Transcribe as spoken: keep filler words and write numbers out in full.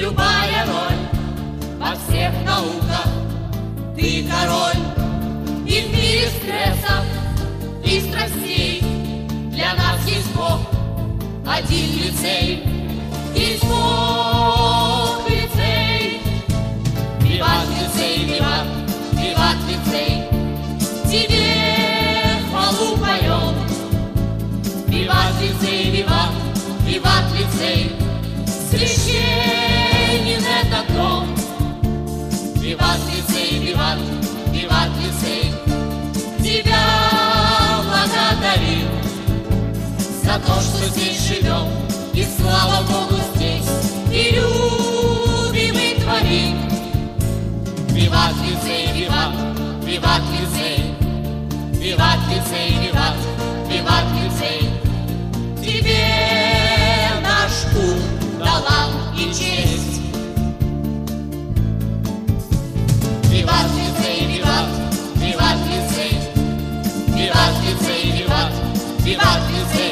любая роль во всех науках. Ты король, и в мире стрессов и страстей для нас есть Бог, один лицей. Есть Бог лицей. Виват лицей, виват, виват лицей. Тебе хвалу поем. Виват лицей, виват, виват лицей. Священен этот дом. Виват лицей, виват, виват лицей. Тебя благодарим за то, что здесь живем, и слава Богу здесь, и любим, и творим. Виват лицей, виват, виват лицей. Виват лицей, виват, виват лицей. Тебе наш ум, талант и честь. Виват лицей, виват, виват лицей. Виват лицей, виват, виват лицей.